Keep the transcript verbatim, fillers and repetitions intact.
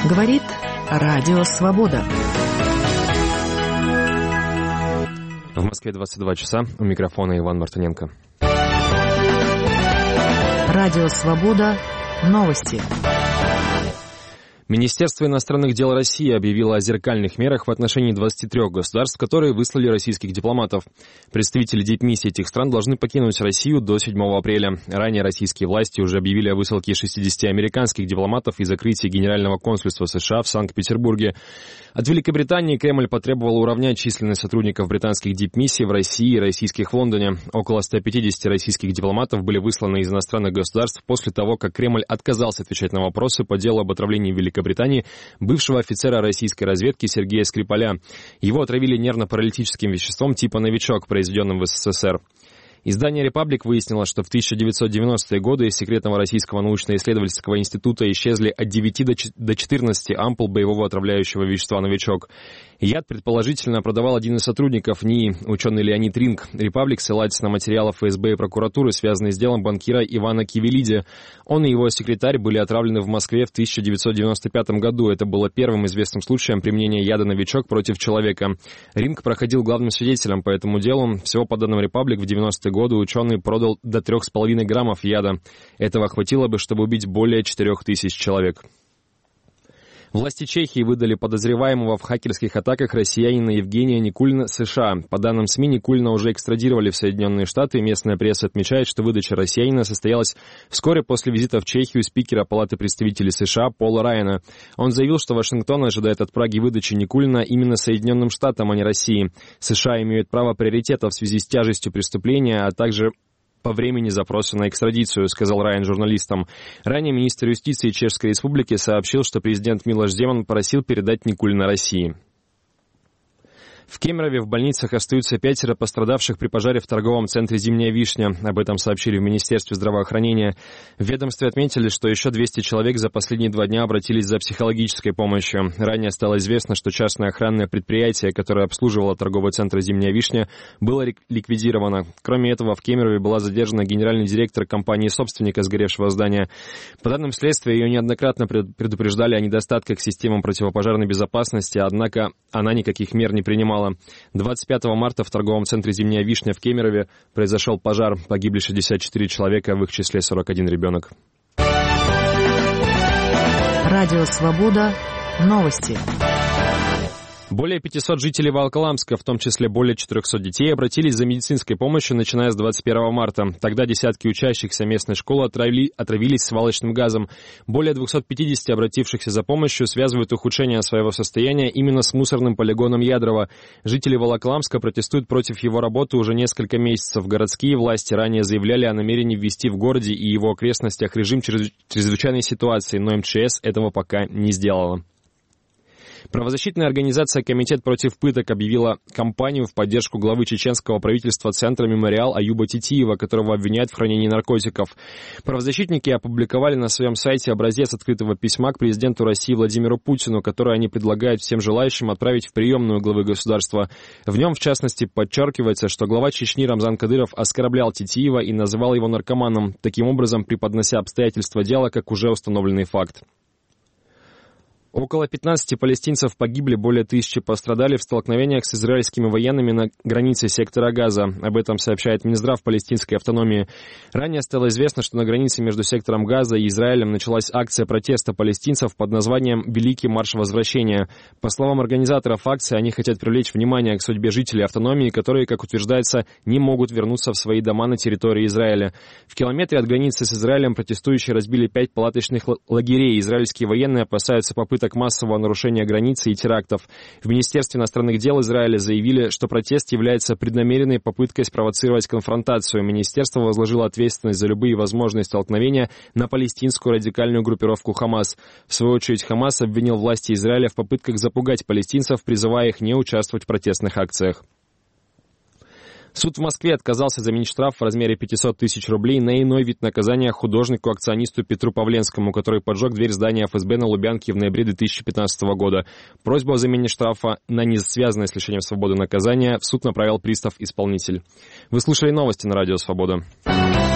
Говорит Радио Свобода. В Москве двадцать два часа. У микрофона Иван Мартыненко. Радио Свобода. Новости. Министерство иностранных дел России объявило о зеркальных мерах в отношении двадцати трёх государств, которые выслали российских дипломатов. Представители дипмиссий этих стран должны покинуть Россию до седьмого апреля. Ранее российские власти уже объявили о высылке шестидесяти американских дипломатов и закрытии Генерального консульства США в Санкт-Петербурге. От Великобритании Кремль потребовал уравнять численность сотрудников британских дипмиссий в России и российских в Лондоне. Около ста пятидесяти российских дипломатов были высланы из иностранных государств после того, как Кремль отказался отвечать на вопросы по делу об отравлении Великобритании Великобритании бывшего офицера российской разведки Сергея Скрипаля. Его отравили нервно-паралитическим веществом типа «Новичок», произведенным в СССР. Издание «Репаблик» выяснило, что в тысяча девятьсот девяностые годы из секретного российского научно-исследовательского института исчезли от девяти до четырнадцати ампул боевого отравляющего вещества «Новичок». Яд, предположительно, продавал один из сотрудников НИИ, ученый Леонид Ринг. «Репаблик» ссылается на материалы эф эс бэ и прокуратуры, связанные с делом банкира Ивана Кивелиди. Он и его секретарь были отравлены в Москве в тысяча девятьсот девяносто пятом году. Это было первым известным случаем применения яда «Новичок» против человека. Ринг проходил главным свидетелем по этому делу. Всего, по данным «Репаблик», в девяностые годы ученый продал до трёх с половиной граммов яда. Этого хватило бы, чтобы убить более четырёх тысяч человек. Власти Чехии выдали подозреваемого в хакерских атаках россиянина Евгения Никулина США. По данным СМИ, Никулина уже экстрадировали в Соединенные Штаты. Местная пресса отмечает, что выдача россиянина состоялась вскоре после визита в Чехию спикера Палаты представителей США Пола Райана. Он заявил, что Вашингтон ожидает от Праги выдачи Никулина именно Соединенным Штатам, а не России. США имеют право приоритета в связи с тяжестью преступления, а также по времени запроса на экстрадицию, сказал Райан журналистам. Ранее министр юстиции Чешской Республики сообщил, что президент Милош Земан просил передать Никулина России. В Кемерове в больницах остаются пятеро пострадавших при пожаре в торговом центре «Зимняя вишня». Об этом сообщили в Министерстве здравоохранения. В ведомстве отметили, что еще двести человек за последние два дня обратились за психологической помощью. Ранее стало известно, что частное охранное предприятие, которое обслуживало торговый центр «Зимняя вишня», было ликвидировано. Кроме этого, в Кемерове была задержана генеральный директор компании-собственника сгоревшего здания. По данным следствия, ее неоднократно предупреждали о недостатках системы противопожарной безопасности, однако она никаких мер не принимала. двадцать пятого марта в торговом центре «Зимняя вишня» в Кемерове произошел пожар. Погибли шестьдесят четыре человека, в их числе сорок один ребенок. Радио «Свобода». Новости. Более пятисот жителей Волоколамска, в том числе более четырехсот детей, обратились за медицинской помощью, начиная с двадцать первого марта. Тогда десятки учащихся местной школы отравили, отравились свалочным газом. Более двухсот пятидесяти обратившихся за помощью связывают ухудшение своего состояния именно с мусорным полигоном Ядрово. Жители Волоколамска протестуют против его работы уже несколько месяцев. Городские власти ранее заявляли о намерении ввести в городе и его окрестностях режим чрезвычайной ситуации, но эм че эс этого пока не сделала. Правозащитная организация «Комитет против пыток» объявила кампанию в поддержку главы чеченского правительства Центра «Мемориал» Аюба Титиева, которого обвиняют в хранении наркотиков. Правозащитники опубликовали на своем сайте образец открытого письма к президенту России Владимиру Путину, которое они предлагают всем желающим отправить в приемную главы государства. В нем, в частности, подчеркивается, что глава Чечни Рамзан Кадыров оскорблял Титиева и называл его наркоманом, таким образом преподнося обстоятельства дела как уже установленный факт. Около пятнадцати палестинцев погибли, более тысячи пострадали в столкновениях с израильскими военными на границе сектора Газа. Об этом сообщает Минздрав палестинской автономии. Ранее стало известно, что на границе между сектором Газа и Израилем началась акция протеста палестинцев под названием «Великий марш возвращения». По словам организаторов акции, они хотят привлечь внимание к судьбе жителей автономии, которые, как утверждается, не могут вернуться в свои дома на территории Израиля. В километре от границы с Израилем протестующие разбили пять палаточных лагерей. Израильские военные опасаются попыток массового нарушения границы и терактов. В Министерстве иностранных дел Израиля заявили, что протест является преднамеренной попыткой спровоцировать конфронтацию. Министерство возложило ответственность за любые возможные столкновения на палестинскую радикальную группировку «Хамас». В свою очередь, «Хамас» обвинил власти Израиля в попытках запугать палестинцев, призывая их не участвовать в протестных акциях. Суд в Москве отказался заменить штраф в размере пятисот тысяч рублей на иной вид наказания художнику-акционисту Петру Павленскому, который поджег дверь здания эф эс бэ на Лубянке в ноябре две тысячи пятнадцатого года. Просьбу о замене штрафа на не связанное с лишением свободы наказания в суд направил пристав-исполнитель. Вы слушали новости на Радио Свобода.